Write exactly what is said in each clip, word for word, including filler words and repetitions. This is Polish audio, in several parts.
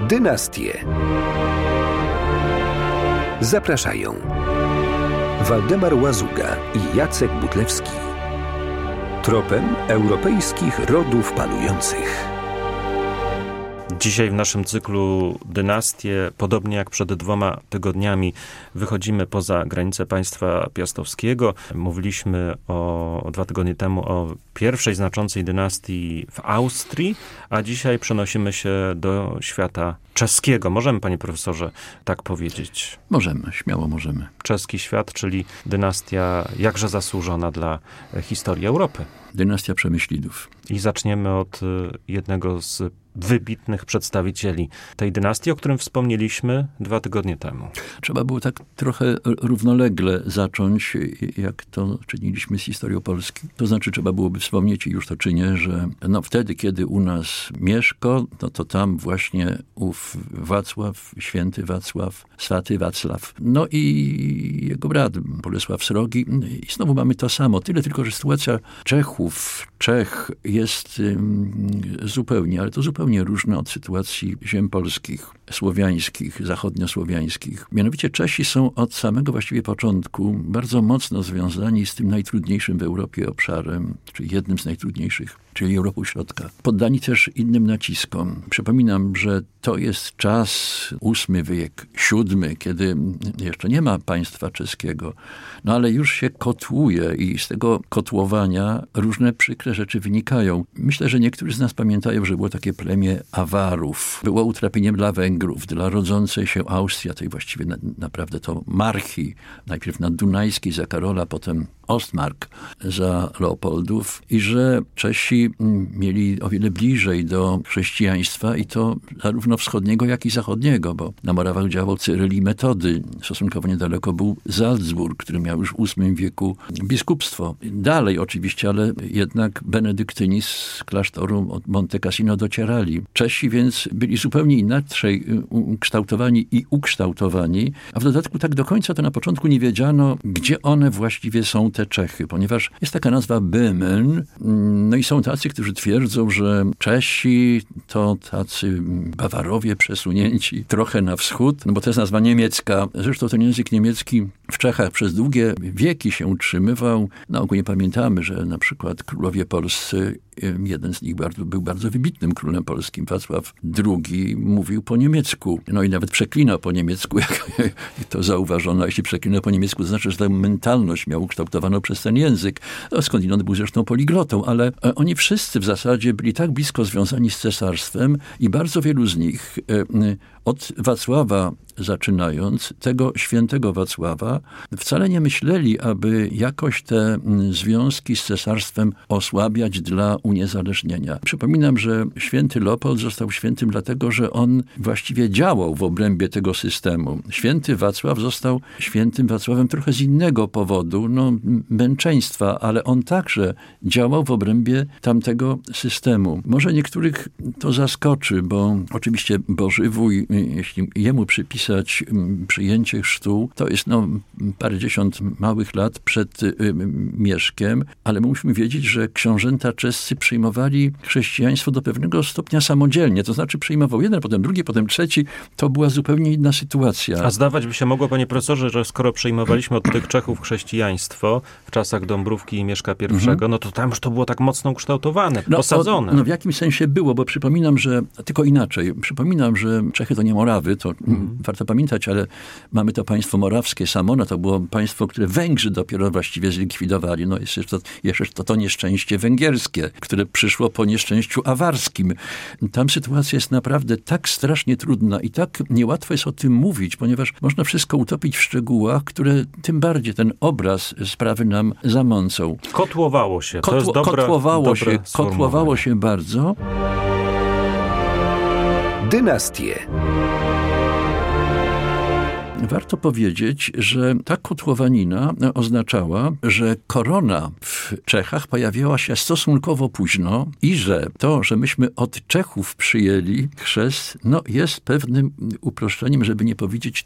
Dynastie. Zapraszają Waldemar Łazuga i Jacek Butlewski. Tropem europejskich rodów panujących. Dzisiaj w naszym cyklu Dynastie, podobnie jak przed dwoma tygodniami, wychodzimy poza granice państwa piastowskiego. Mówiliśmy o, dwa tygodnie temu o pierwszej znaczącej dynastii w Austrii, a dzisiaj przenosimy się do świata czeskiego. Możemy, panie profesorze, tak powiedzieć? Możemy, śmiało możemy. Czeski świat, czyli dynastia jakże zasłużona dla historii Europy. Dynastia Przemyślidów. I zaczniemy od jednego z wybitnych przedstawicieli tej dynastii, o którym wspomnieliśmy dwa tygodnie temu. Trzeba było tak trochę równolegle zacząć, jak to czyniliśmy z historią Polski. To znaczy trzeba byłoby wspomnieć, i już to czynię, że no wtedy, kiedy u nas Mieszko, no to tam właśnie ów Wacław, święty Wacław, swaty Wacław, no i jego brat Bolesław Srogi. I znowu mamy to samo. Tyle tylko, że sytuacja Czechów, Czech jest um, zupełnie, ale to zupełnie różna od sytuacji ziem polskich, słowiańskich, zachodniosłowiańskich. Mianowicie Czesi są od samego właściwie początku bardzo mocno związani z tym najtrudniejszym w Europie obszarem, czyli jednym z najtrudniejszych, czyli Europą Środka. Poddani też innym naciskom. Przypominam, że to jest czas ósmy wiek, siódmy, kiedy jeszcze nie ma państwa czeskiego, no ale już się kotłuje i z tego kotłowania różne przykre rzeczy wynikają. Myślę, że niektórzy z nas pamiętają, że było takie plemię Awarów. Było utrapieniem dla Węgrów, dla rodzącej się Austrii, a tej właściwie na, naprawdę to marchii. Najpierw naddunajskiej za Karola, potem Ostmark za Leopoldów i że Czesi mieli o wiele bliżej do chrześcijaństwa i to zarówno wschodniego, jak i zachodniego, bo na Morawach działał Cyryl i Metody. Stosunkowo niedaleko był Salzburg, który miał już w ósmym wieku biskupstwo. Dalej oczywiście, ale jednak benedyktyni z klasztoru od Monte Cassino docierali. Czesi więc byli zupełnie inaczej kształtowani i ukształtowani, a w dodatku tak do końca to na początku nie wiedziano, gdzie one właściwie są, te Czechy, ponieważ jest taka nazwa Böhmen, no i są tacy, którzy twierdzą, że Czesi to tacy Bawarowie przesunięci trochę na wschód, no bo to jest nazwa niemiecka. Zresztą ten język niemiecki w Czechach przez długie wieki się utrzymywał. No ogólnie pamiętamy, że na przykład królowie polscy, jeden z nich bardzo, był bardzo wybitnym królem polskim, Wacław drugi, mówił po niemiecku. No i nawet przeklinał po niemiecku, jak to zauważono. Jeśli przeklinał po niemiecku, to znaczy, że tę mentalność miał ukształtowaną przez ten język. No, skądinąd był zresztą poliglotą, ale oni wszyscy w zasadzie byli tak blisko związani z cesarstwem i bardzo wielu z nich od Wacława zaczynając, tego świętego Wacława, wcale nie myśleli, aby jakoś te związki z cesarstwem osłabiać dla uniezależnienia. Przypominam, że święty Leopold został świętym dlatego, że on właściwie działał w obrębie tego systemu. Święty Wacław został świętym Wacławem trochę z innego powodu, no męczeństwa, ale on także działał w obrębie tamtego systemu. Może niektórych to zaskoczy, bo oczywiście Bożywój, jeśli jemu przypisać przyjęcie chrztu, to jest no parędziesiąt małych lat przed y, Mieszkiem, ale musimy wiedzieć, że książęta czescy przyjmowali chrześcijaństwo do pewnego stopnia samodzielnie. To znaczy przyjmował jeden, potem drugi, potem trzeci. To była zupełnie inna sytuacja. A zdawać by się mogło, panie profesorze, że skoro przyjmowaliśmy od tych Czechów chrześcijaństwo w czasach Dąbrówki i Mieszka I, mhm. no to tam już to było tak mocno ukształtowane, no, posadzone. O, no w jakimś sensie było, bo przypominam, że tylko inaczej. Przypominam, że Czechy to nie Morawy, to mhm. warto pamiętać, ale mamy to państwo morawskie. Samona to było państwo, które Węgrzy dopiero właściwie zlikwidowali. No jest jeszcze to, jeszcze to, to nieszczęście węgierskie, które przyszło po nieszczęściu awarskim. Tam sytuacja jest naprawdę tak strasznie trudna i tak niełatwo jest o tym mówić, ponieważ można wszystko utopić w szczegółach, które tym bardziej ten obraz sprawy nam zamącą. Kotłowało się. To Kotło, jest dobre, kotłowało dobre się, kotłowało się bardzo. Dynastie. Warto powiedzieć, że ta kotłowanina oznaczała, że korona w Czechach pojawiała się stosunkowo późno i że to, że myśmy od Czechów przyjęli chrzest, no jest pewnym uproszczeniem, żeby nie powiedzieć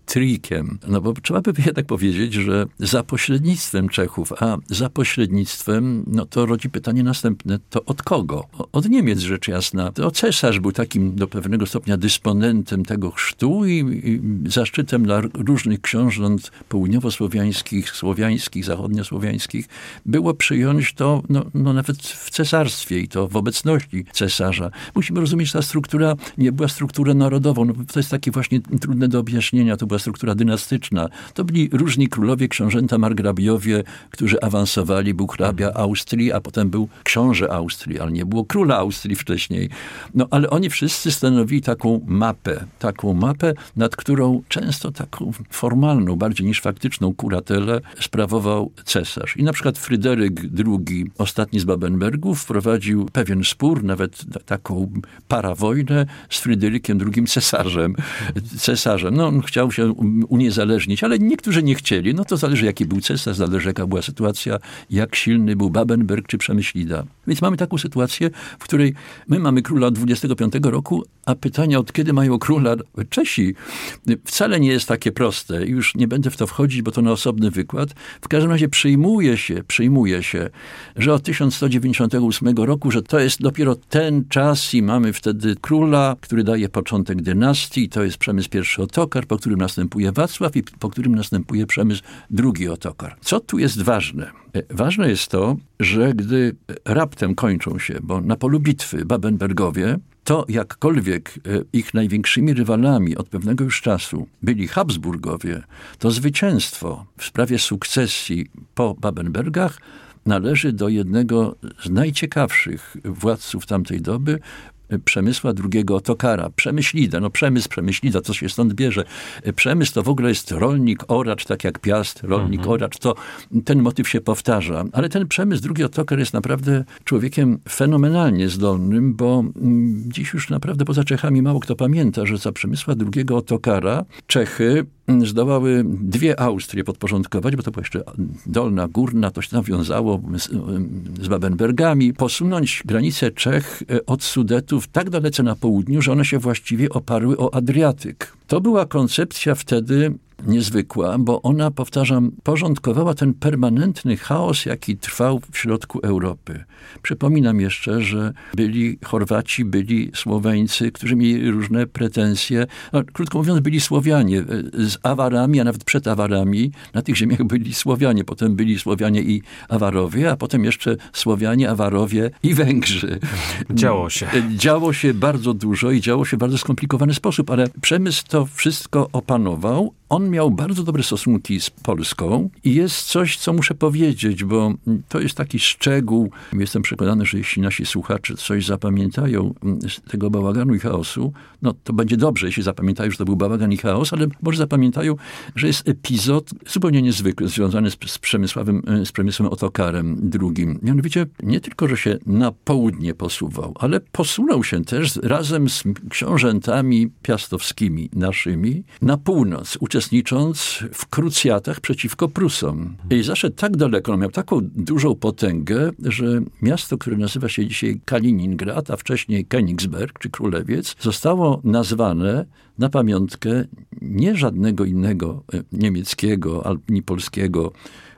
trikiem. No bo trzeba by jednak powiedzieć, że za pośrednictwem Czechów, a za pośrednictwem, no to rodzi pytanie następne, to od kogo? Od Niemiec, rzecz jasna. To cesarz był takim do pewnego stopnia dysponentem tego chrztu i, i zaszczytem dla różnych książąt południowosłowiańskich, słowiańskich, zachodniosłowiańskich było przyjąć to no, no nawet w cesarstwie i to w obecności cesarza. Musimy rozumieć, że ta struktura nie była strukturą narodową. No, to jest takie właśnie trudne do objaśnienia. To była struktura dynastyczna. To byli różni królowie, książęta, margrabiowie, którzy awansowali. Był hrabia Austrii, a potem był książę Austrii, ale nie było króla Austrii wcześniej. No ale oni wszyscy stanowili taką mapę. Taką mapę, nad którą często taką formalną, bardziej niż faktyczną kuratelę sprawował cesarz. I na przykład Fryderyk drugi, ostatni z Babenbergów, wprowadził pewien spór, nawet taką parawojnę z Fryderykiem drugim cesarzem. Cesarzem. No, on chciał się uniezależnić, ale niektórzy nie chcieli. No to zależy, jaki był cesarz, zależy, jaka była sytuacja, jak silny był Babenberg czy Przemyślida. Więc mamy taką sytuację, w której my mamy króla od dwudziestego piątego roku, a pytania, od kiedy mają króla Czesi, wcale nie jest takie proste. Już nie będę w to wchodzić, bo to na osobny wykład. W każdym razie przyjmuje się, przyjmuje się, że od tysiąc sto dziewięćdziesiątego ósmego roku, że to jest dopiero ten czas i mamy wtedy króla, który daje początek dynastii. To jest Przemysł I Ottokar, po którym następuje Wacław i po którym następuje Przemysł drugi Ottokar. Co tu jest ważne? Ważne jest to, że gdy raptem kończą się, bo na polu bitwy Babenbergowie, to jakkolwiek ich największymi rywalami od pewnego już czasu byli Habsburgowie, to zwycięstwo w sprawie sukcesji po Babenbergach należy do jednego z najciekawszych władców tamtej doby, Przemysła drugiego Ottokara. Przemyślida, no Przemysł, Przemyślida, co się stąd bierze. Przemysł to w ogóle jest rolnik, oracz, tak jak Piast, rolnik, mhm. oracz, to ten motyw się powtarza. Ale ten Przemysł drugi Ottokar jest naprawdę człowiekiem fenomenalnie zdolnym, bo dziś już naprawdę poza Czechami mało kto pamięta, że za Przemysła drugiego Ottokara Czechy zdołały dwie Austrie podporządkować, bo to była jeszcze dolna, górna, to się nawiązało z, z Babenbergami, posunąć granice Czech od Sudetów tak dalece na południu, że one się właściwie oparły o Adriatyk. To była koncepcja wtedy niezwykła, bo ona, powtarzam, porządkowała ten permanentny chaos, jaki trwał w środku Europy. Przypominam jeszcze, że byli Chorwaci, byli Słoweńcy, którzy mieli różne pretensje. No, krótko mówiąc, byli Słowianie z Awarami, a nawet przed Awarami. Na tych ziemiach byli Słowianie, potem byli Słowianie i Awarowie, a potem jeszcze Słowianie, Awarowie i Węgrzy. Działo się. Działo się bardzo dużo i działo się w bardzo skomplikowany sposób, ale Przemysł to wszystko opanował. On miał bardzo dobre stosunki z Polską i jest coś, co muszę powiedzieć, bo to jest taki szczegół. Jestem przekonany, że jeśli nasi słuchacze coś zapamiętają z tego bałaganu i chaosu, no to będzie dobrze, jeśli zapamiętają, że to był bałagan i chaos, ale może zapamiętają, że jest epizod zupełnie niezwykły, związany z, z Przemysławem, z Przemysłem Ottokarem drugim. Mianowicie nie tylko, że się na południe posuwał, ale posunął się też razem z książętami piastowskimi naszymi na północ, uczestnicząc w krucjatach przeciwko Prusom. I zaszedł tak daleko, on miał taką dużą potęgę, że miasto, które nazywa się dzisiaj Kaliningrad, a wcześniej Königsberg, czy Królewiec, zostało nazwane na pamiątkę nie żadnego innego niemieckiego ani polskiego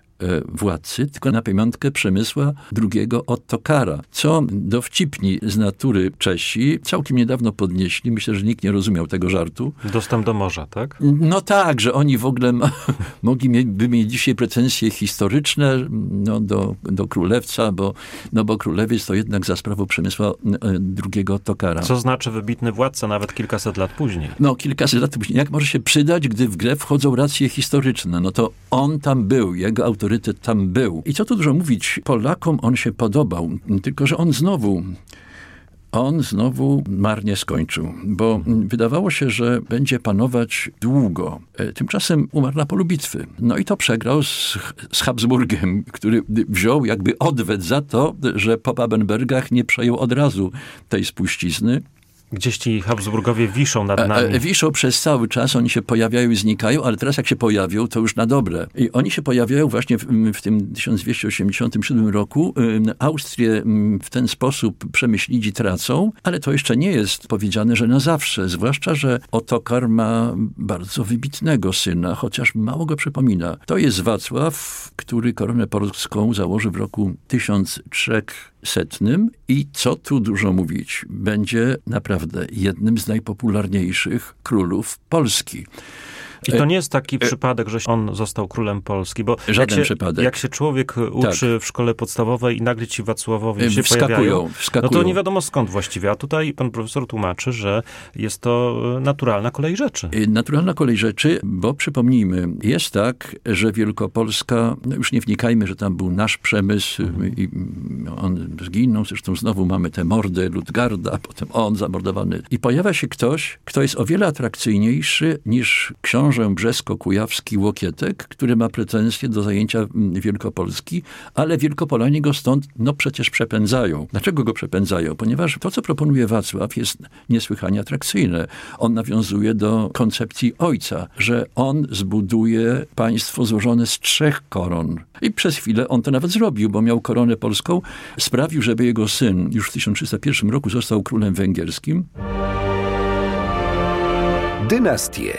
władcy, tylko na pamiątkę Przemysła drugiego Ottokara, co dowcipni z natury Czesi całkiem niedawno podnieśli. Myślę, że nikt nie rozumiał tego żartu. Dostęp do morza, tak? No tak, że oni w ogóle ma, mogliby mieć dzisiaj pretensje historyczne no, do, do królewca, bo, no, bo królewiec to jednak za sprawą Przemysła drugiego Ottokara. Co znaczy wybitny władca nawet kilkaset lat później. No, kilkaset lat później. Jak może się przydać, gdy w grę wchodzą racje historyczne? No to on tam był, jego autorytet tam był. I co tu dużo mówić, Polakom on się podobał, tylko że on znowu on znowu marnie skończył, bo wydawało się, że będzie panować długo. Tymczasem umarł na polu bitwy. No i to przegrał z, z Habsburgiem, który wziął jakby odwet za to, że po Babenbergach nie przejął od razu tej spuścizny. Gdzieś ci Habsburgowie wiszą nad nami. E, e, wiszą przez cały czas, oni się pojawiają i znikają, ale teraz jak się pojawią, to już na dobre. I oni się pojawiają właśnie w, w tym tysiąc dwieście osiemdziesiątym siódmym roku. Austrię w ten sposób Przemyślidzi tracą, ale to jeszcze nie jest powiedziane, że na zawsze. Zwłaszcza, że Ottokar ma bardzo wybitnego syna, chociaż mało go przypomina. To jest Wacław, który koronę polską założy w roku tysiąc trzysetnym i co tu dużo mówić, będzie naprawdę jednym z najpopularniejszych królów Polski. I to nie jest taki przypadek, że on został królem Polski, bo Żaden jak się, przypadek. jak się człowiek uczy tak. w szkole podstawowej i nagle ci Wacławowie się wskakują, pojawiają, wskakują. no to nie wiadomo skąd właściwie. A tutaj pan profesor tłumaczy, że jest to naturalna kolej rzeczy. Naturalna kolej rzeczy, bo przypomnijmy, jest tak, że Wielkopolska, no już nie wnikajmy, że tam był nasz przemysł mhm. i on zginął, zresztą znowu mamy tę mordę Ludgarda, potem on zamordowany. I pojawia się ktoś, kto jest o wiele atrakcyjniejszy niż książę brzesko-kujawski Łokietek, który ma pretensje do zajęcia Wielkopolski, ale Wielkopolanie go stąd no przecież przepędzają. Dlaczego go przepędzają? Ponieważ to, co proponuje Wacław, jest niesłychanie atrakcyjne. On nawiązuje do koncepcji ojca, że on zbuduje państwo złożone z trzech koron. I przez chwilę on to nawet zrobił, bo miał koronę polską, sprawił, żeby jego syn już w tysiąc trzysta pierwszym roku został królem węgierskim. Dynastie.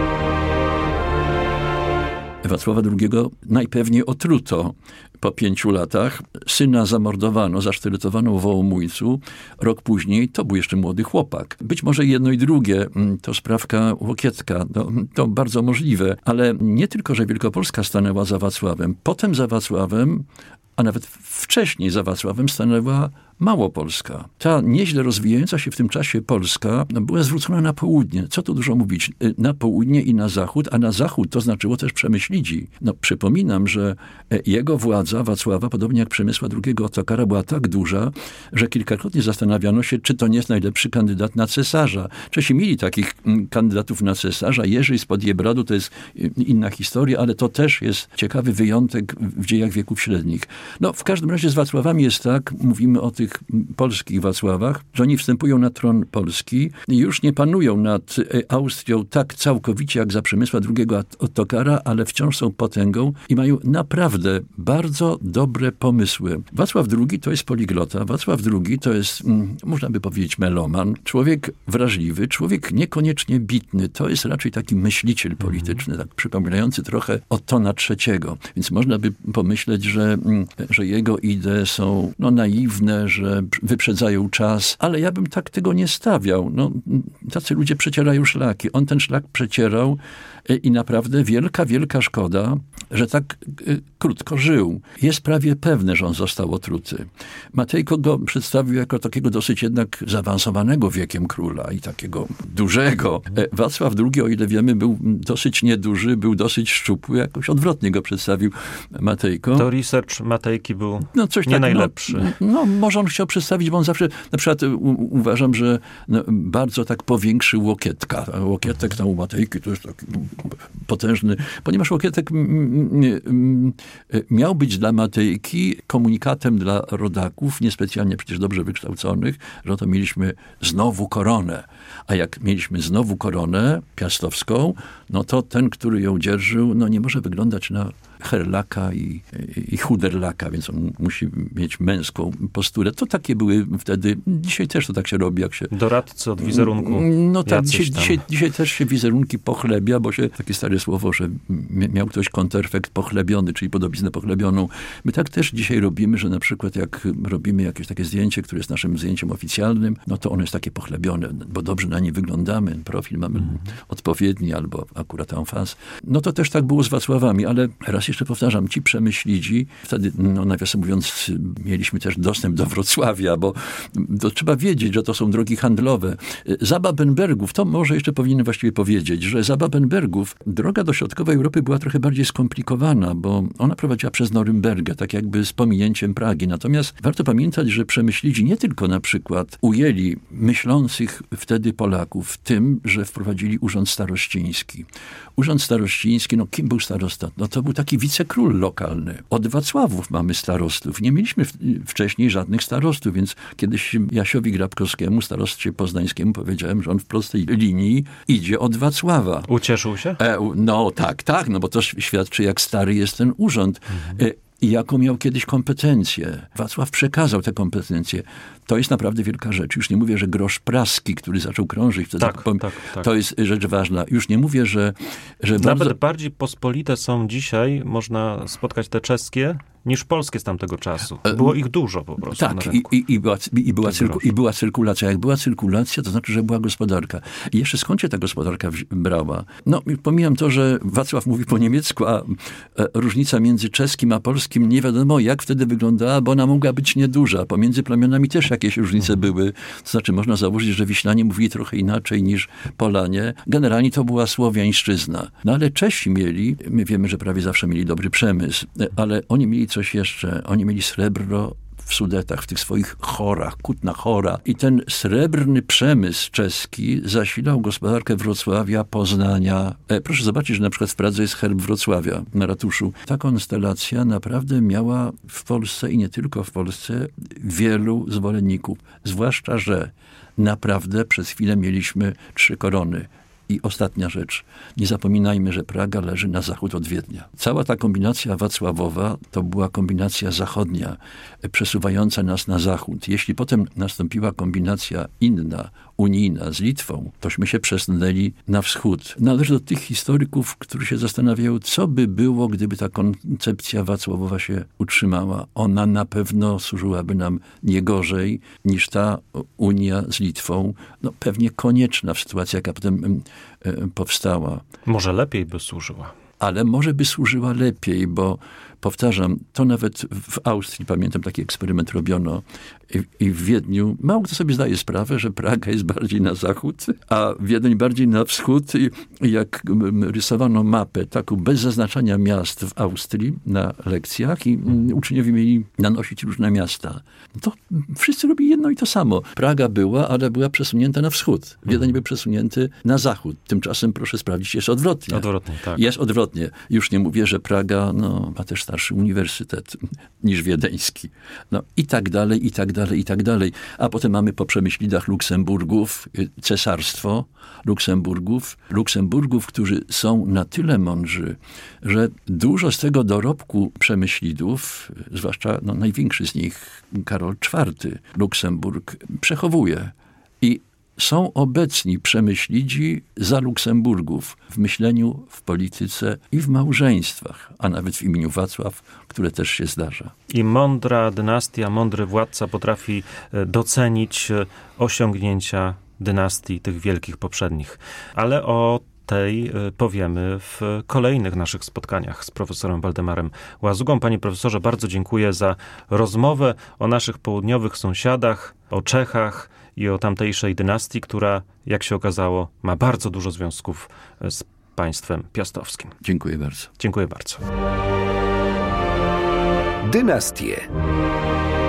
Wacława drugiego najpewniej otruto po pięciu latach. Syna zamordowano, zasztyletowano w Wołomójcu. Rok później to był jeszcze młody chłopak. Być może jedno i drugie to sprawka Łokietka. No, to bardzo możliwe. Ale nie tylko, że Wielkopolska stanęła za Wacławem. Potem za Wacławem, a nawet wcześniej za Wacławem stanęła Małopolska. Ta nieźle rozwijająca się w tym czasie Polska no, była zwrócona na południe. Co tu dużo mówić? Na południe i na zachód, a na zachód to znaczyło też Przemyślidzi. No, przypominam, że jego władza, Wacława, podobnie jak Przemysła drugiego Ottokara, była tak duża, że kilkakrotnie zastanawiano się, czy to nie jest najlepszy kandydat na cesarza. Czesi mieli takich kandydatów na cesarza. Jerzy z Podjebradu to jest inna historia, ale to też jest ciekawy wyjątek w dziejach wieków średnich. No, w każdym razie z Wacławami jest tak, mówimy o tych polskich Wacławach, że oni wstępują na tron Polski i już nie panują nad Austrią tak całkowicie jak za Przemysła drugiego Ottokara, ale wciąż są potęgą i mają naprawdę bardzo dobre pomysły. Wacław drugi to jest poliglota. Wacław drugi to jest, można by powiedzieć, meloman. Człowiek wrażliwy, człowiek niekoniecznie bitny. To jest raczej taki myśliciel polityczny, tak przypominający trochę Ottona trzeciego. Więc można by pomyśleć, że, że jego idee są no, naiwne, że wyprzedzają czas, ale ja bym tak tego nie stawiał. No, tacy ludzie przecierają szlaki. On ten szlak przecierał i naprawdę wielka, wielka szkoda, że tak y, krótko żył. Jest prawie pewne, że on został otruty. Matejko go przedstawił jako takiego dosyć jednak zaawansowanego wiekiem króla i takiego dużego. Wacław drugi, o ile wiemy, był dosyć nieduży, był dosyć szczupły, jakoś odwrotnie go przedstawił Matejko. To research Matejki był no, coś nie tak, najlepszy. No, no, może on chciał przedstawić, bo on zawsze, na przykład u, uważam, że no, bardzo tak powiększył Łokietka. A Łokietek tam u Matejki to jest taki potężny, ponieważ Łokietek miał być dla Matejki komunikatem dla rodaków, niespecjalnie przecież dobrze wykształconych, że oto mieliśmy znowu koronę. A jak mieliśmy znowu koronę piastowską, no to ten, który ją dzierżył, no nie może wyglądać na herlaka i, i chuderlaka, więc on musi mieć męską posturę. To takie były wtedy, dzisiaj też to tak się robi, jak się... Doradcy od wizerunku. No tak, dzisiaj, dzisiaj, dzisiaj też się wizerunki pochlebia, bo się, takie stare słowo, że miał ktoś konterfekt pochlebiony, czyli podobiznę pochlebioną. My tak też dzisiaj robimy, że na przykład jak robimy jakieś takie zdjęcie, które jest naszym zdjęciem oficjalnym, no to ono jest takie pochlebione, bo dobrze na nie wyglądamy, profil mamy mm. odpowiedni, albo akurat en face. No to też tak było z Wacławami, ale raz jeszcze powtarzam, ci Przemyślidzi, wtedy, no nawiasem mówiąc, mieliśmy też dostęp do Wrocławia, bo to trzeba wiedzieć, że to są drogi handlowe. Za Babenbergów, to może jeszcze powinienem właściwie powiedzieć, że za Babenbergów droga do środkowej Europy była trochę bardziej skomplikowana, bo ona prowadziła przez Norymbergę, tak jakby z pominięciem Pragi. Natomiast warto pamiętać, że Przemyślidzi nie tylko na przykład ujęli myślących wtedy Polaków w tym, że wprowadzili urząd starościński. Urząd starościński, no kim był starosta? No to był taki wicekról lokalny. Od Wacławów mamy starostów. Nie mieliśmy w, wcześniej żadnych starostów, więc kiedyś Jasiowi Grabkowskiemu, starostcie poznańskiemu, powiedziałem, że on w prostej linii idzie od Wacława. Ucieszył się? E, no tak, tak, no bo to świadczy, jak stary jest ten urząd. Mhm. E, I jaką miał kiedyś kompetencję. Wacław przekazał te kompetencje. To jest naprawdę wielka rzecz. Już nie mówię, że grosz praski, który zaczął krążyć, wtedy tak, pom- tak, tak. to jest rzecz ważna. Już nie mówię, że... że Nawet bardzo... bardziej pospolite są dzisiaj, można spotkać te czeskie, niż polskie z tamtego czasu. Było ich dużo po prostu tak, na rynku. i, i, była, i, była cyrku, i była cyrkulacja. Jak była cyrkulacja, to znaczy, że była gospodarka. I jeszcze skąd się ta gospodarka brała? No, pomijam to, że Wacław mówi po niemiecku, a e, różnica między czeskim a polskim nie wiadomo jak wtedy wyglądała, bo ona mogła być nieduża. Pomiędzy plemionami też jakieś różnice były. To znaczy, można założyć, że Wiślanie mówili trochę inaczej niż Polanie. Generalnie to była słowiańszczyzna. No ale Czesi mieli, my wiemy, że prawie zawsze mieli dobry przemysł, ale oni mieli coś jeszcze. Oni mieli srebro w Sudetach, w tych swoich chorach, Kutna Chora. I ten srebrny przemysł czeski zasilał gospodarkę Wrocławia, Poznania. E, proszę zobaczyć, że na przykład w Pradze jest herb Wrocławia na ratuszu. Ta konstelacja naprawdę miała w Polsce i nie tylko w Polsce wielu zwolenników. Zwłaszcza, że naprawdę przez chwilę mieliśmy trzy korony. I ostatnia rzecz. Nie zapominajmy, że Praga leży na zachód od Wiednia. Cała ta kombinacja wacławowa to była kombinacja zachodnia, przesuwająca nas na zachód. Jeśli potem nastąpiła kombinacja inna, unijna z Litwą, tośmy się przesunęli na wschód. Należy do tych historyków, którzy się zastanawiają, co by było, gdyby ta koncepcja wacławowa się utrzymała. Ona na pewno służyłaby nam nie gorzej niż ta Unia z Litwą. No pewnie konieczna w sytuacji, jaka potem e, powstała. Może lepiej by służyła. Ale może by służyła lepiej, bo powtarzam, to nawet w Austrii, pamiętam, taki eksperyment robiono i, i w Wiedniu. Mało kto sobie zdaje sprawę, że Praga jest bardziej na zachód, a Wiedeń bardziej na wschód. I jak rysowano mapę taką bez zaznaczania miast w Austrii na lekcjach i uczniowie mieli nanosić różne miasta, to wszyscy robili jedno i to samo. Praga była, ale była przesunięta na wschód. Wiedeń był przesunięty na zachód. Tymczasem, proszę sprawdzić, jest odwrotnie. Odwrotnie, tak. Jest odwrotnie. Już nie mówię, że Praga no, ma też starszy uniwersytet niż wiedeński. No i tak dalej, i tak dalej, i tak dalej. A potem mamy po Przemyślidach Luksemburgów, cesarstwo Luksemburgów, Luksemburgów, którzy są na tyle mądrzy, że dużo z tego dorobku Przemyślidów, zwłaszcza no, największy z nich, Karol czwarty Luksemburg, przechowuje. I są obecni Przemyślidzi za Luksemburgów w myśleniu, w polityce i w małżeństwach, a nawet w imieniu Wacław, które też się zdarza. I mądra dynastia, mądry władca potrafi docenić osiągnięcia dynastii tych wielkich poprzednich. Ale o tej powiemy w kolejnych naszych spotkaniach z profesorem Waldemarem Łazugą. Panie profesorze, bardzo dziękuję za rozmowę o naszych południowych sąsiadach, o Czechach i o tamtejszej dynastii, która, jak się okazało, ma bardzo dużo związków z państwem piastowskim. Dziękuję bardzo. Dziękuję bardzo. Dynastie.